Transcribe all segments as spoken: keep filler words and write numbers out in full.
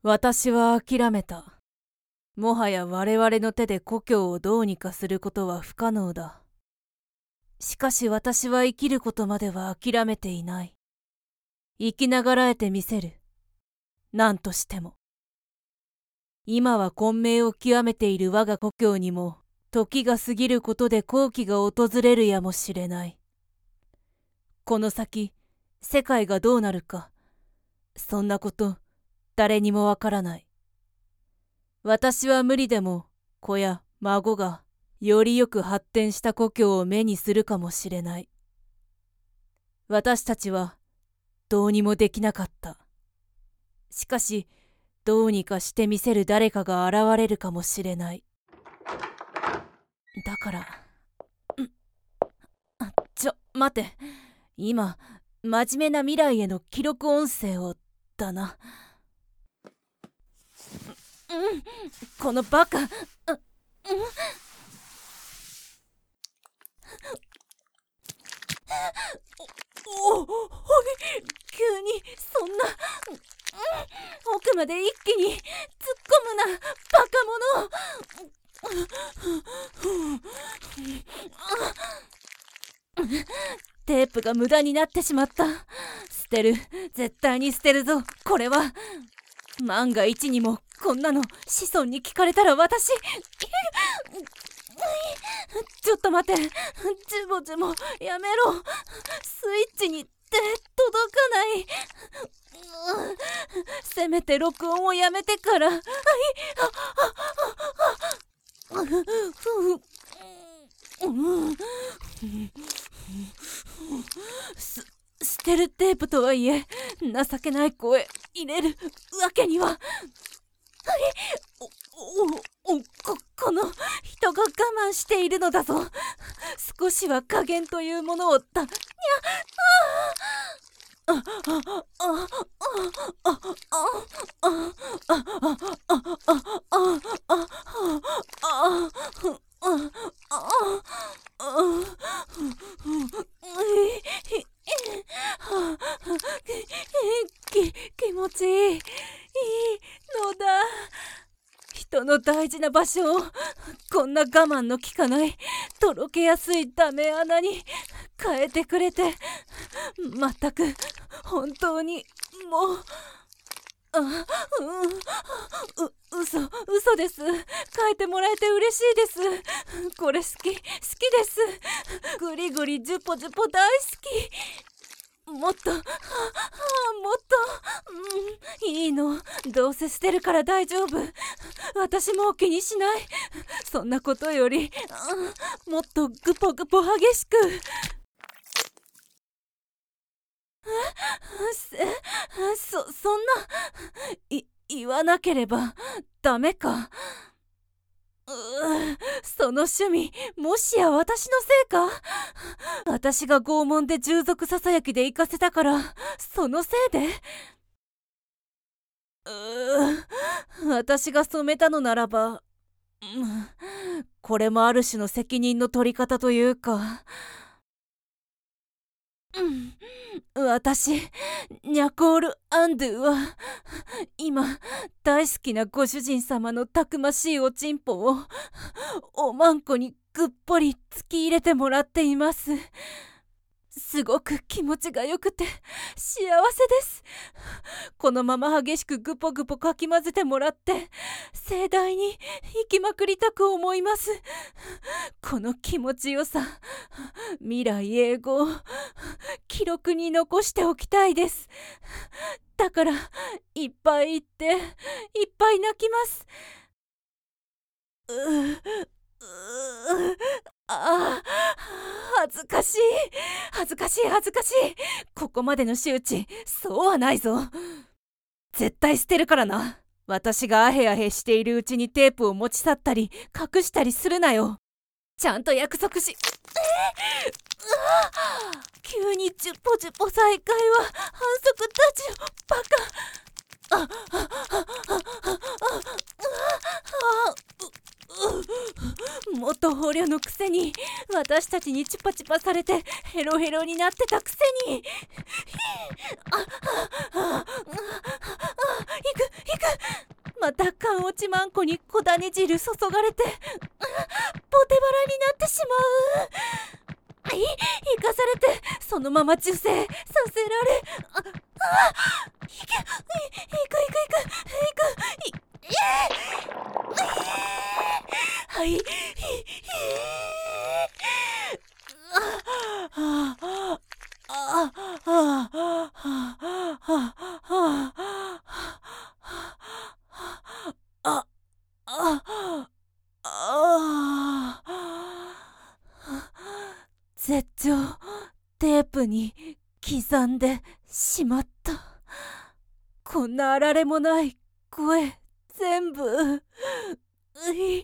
私は諦めた。もはや我々の手で故郷をどうにかすることは不可能だ。しかし私は生きることまでは諦めていない。生きながらえてみせる。何としても。今は混迷を極めている我が故郷にも、時が過ぎることで好機が訪れるやもしれない。この先、世界がどうなるか、そんなこと、誰にもわからない。私は無理でも、子や孫が、よりよく発展した故郷を目にするかもしれない。私たちは、どうにもできなかった。しかし、どうにかしてみせる誰かが現れるかもしれない。だから、んあちょ、待て。今、真面目な未来への記録音声を、だな。うん、このバカ。うん、お、お、おい、急にそんな、うん、奥まで一気に突っ込むな、バカ者。テープが無駄になってしまった。捨てる、絶対に捨てるぞ。これは万が一にもこんなの子孫に聞かれたら私ちょっと待て、ジュボジュボやめろ。スイッチに手届かない。せめて録音をやめてから。はい、あ、あ、あ、す捨てるテープとはいえ情けない声入れるわけには。はい、おおおここの人が我慢しているのだぞ。少しは加減というものをたにゃああああああああき気持ちいいいいのだ。人の大事な場所をこんな我慢の効かないとろけやすいダメ穴に変えてくれて、まったく本当にもうあ、うん、う、嘘、嘘です。変えてもらえて嬉しいです。これ好き、好きです。ぐりぐりジュポジュポ大好き。もっと、はあ、はあ、もっと、うん、いいの。どうせ捨てるから大丈夫。私も気にしない。そんなことより、うん、もっとグポグポ激しく。そ、そんな、い、言わなければダメか。うう、その趣味、もしや私のせいか。私が拷問で従属ささやきで行かせたから、そのせいで。うう、私が染めたのならば、うん、これもある種の責任の取り方というか。うん、私、ニャコール・アンドゥは、今、大好きなご主人様のたくましいおちんぽを、おまんこにぐっぽり突き入れてもらっています。すごく気持ちがよくて幸せです。このまま激しくグポグポかき混ぜてもらって盛大に生きまくりたく思います。この気持ちよさ、未来永劫記録に残しておきたいです。だからいっぱい言っていっぱい泣きます。うううああ、恥ずかしい恥ずかしい恥ずかしい。ここまでの仕打ち、そうはないぞ。絶対捨てるからな。私がアヘアヘしているうちにテープを持ち去ったり隠したりするなよ。ちゃんと約束し。えー、うわ急にジュポジュポ再開は反則だちよ、バカ。あああああああ元捕虜のくせに私たちにチュパチュパされてヘロヘロになってたくせに。ああああああああ行く行く。 また缶落ちマンコに小種汁注がれてポテバラになってしまう。い生かされてそのまま受精させられ、ああいけいいくいくいくいくいくいえはいひひああああああああ絶頂テープに刻んでしまった。こんなあられもない声全部うい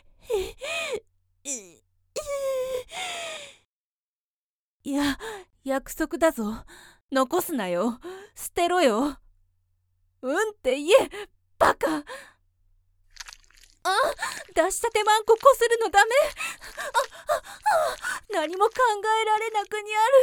いや約束だぞ。残すなよ。捨てろよ。うんって言えバカ。あ出したてマンコこするのダメ。あああ何も考えられなくにある。